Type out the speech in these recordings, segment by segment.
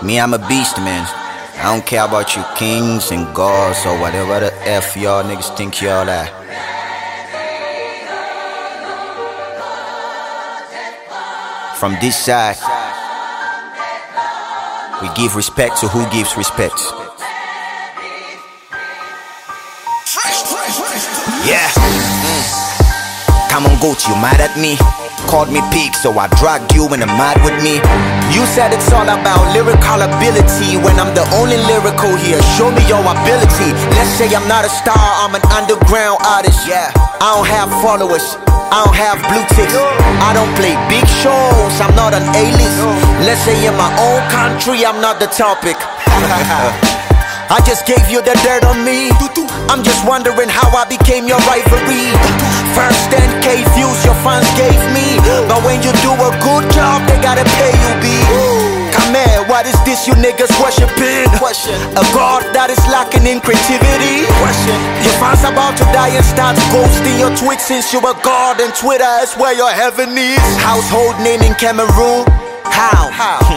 Me, I'm a beast, man. I don't care about you kings and gods or whatever the F y'all niggas think y'all are. From this side, we give respect to who gives respect. Yeah. Come on, goat, you mad at me? Called me pig, so I dragged you in the mud with me. You said it's all about lyrical ability, when I'm the only lyrical here. Show me your ability. Let's say I'm not a star, I'm an underground artist. Yeah, I don't have followers, I don't have blue ticks, I don't play big shows, I'm not an A-list. Let's say in my own country, I'm not the topic. I just gave you the dirt on me. I'm just wondering how I became your rivalry. First 10K views your fans gave me, but when you do a good job, they gotta pay you, B. Come here, what is this you niggas worshiping? A God that is lacking in creativity? Your fans about to die and start ghosting your tweets, since you a God and Twitter is where your heaven is. Household name in Cameroon? How?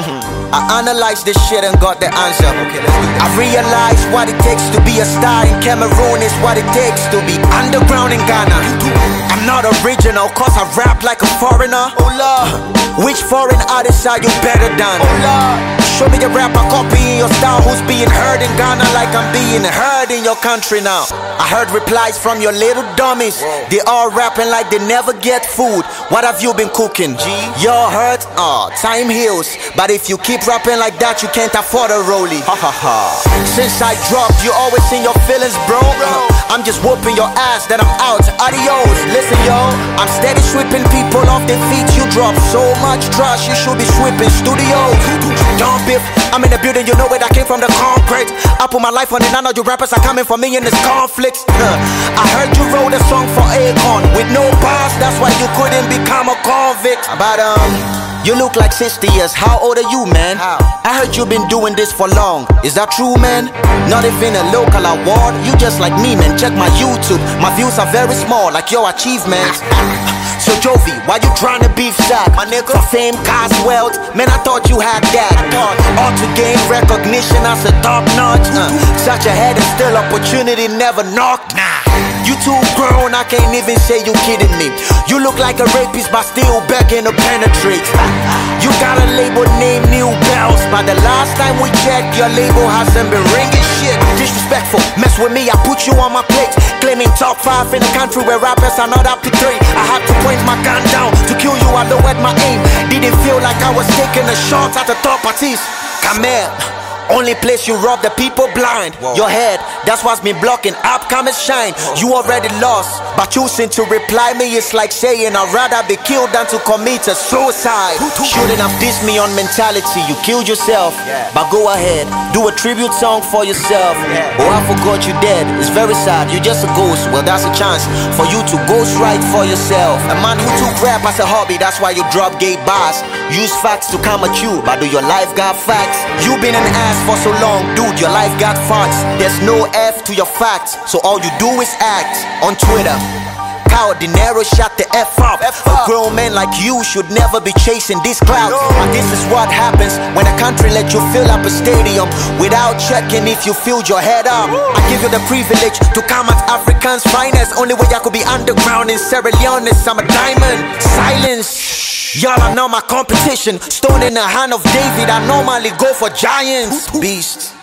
I analyzed this shit and got the answer. Okay, let's do this. I realized what it takes to be a star in Cameroon is what it takes to be underground in Ghana. I'm not original cause I rap like a foreigner. Oh Lord, which foreign artists are you better than? Oh Lord, show me a rapper copying your style who's being heard in Ghana like I'm being heard in your country now. I heard replies from your little dummies. They all rapping like they never get food. What have you been cooking? You're hurt? Time heals. But if you keep rapping like that, you can't afford a rollie. Since I dropped, you always in your feelings, bro. I'm just whooping your ass, then I'm out. Adios. Listen, yo, I'm steady sweeping people off their feet. You drop so much trash, you should be sweeping studios. Don't beef, I'm in the building, you know where I came from, the concrete. I put my life on it, I know you rappers are coming for me in this conflict. I heard you wrote a song for Akon with no bars, that's why you couldn't become a convict. But you look like 60 years, how old are you, man? I heard you've been doing this for long, is that true, man? Not even a local award, you just like me, man. Check my YouTube, my views are very small, like your achievements. So Jovi, why you trying to beef sack? My nigga, for fame, cars, wealth, man, I thought you had that. All to gain recognition as a top notch. Such a head and still opportunity never knocked. You too grown, I can't even say you kidding me. You look like a rapist but still begging to penetrate. You got a label named New Bells, but the last time we checked, your label hasn't been ringing shit. Disrespectful, mess with me, I put you on my plate. Claiming top 5 in a country where rappers are not up to 3. I had to point my gun down to kill you, I lowered my aim. Didn't feel like I was taking a shot at the top artist. Come here. Only place you rob the people blind. Your head, that's what's been blocking upcoming shine. You already lost, but choosing to reply me is like saying I'd rather be killed than to commit a suicide. Shouldn't have dissed me on mentality, you killed yourself. But go ahead, do a tribute song for yourself. Oh, I forgot you dead, it's very sad, you're just a ghost. Well, that's a chance for you to ghost write for yourself. A man who took rap as a hobby, that's why you drop gay bars. Use facts to come at you, but do your life got facts? You've been an ass for so long, dude, your life got facts. There's no F to your facts, so all you do is act. On Twitter, Kyle Dinero shut the F up. A grown man like you should never be chasing these clouds. But this is what happens when a country let you fill up a stadium without checking if you filled your head up. I give you the privilege to come at Africans' finest. Only way I could be underground in Sierra Leone is I'm a diamond. Silence. Y'all are not my competition. Stone in the hand of David, I normally go for giants. Beast.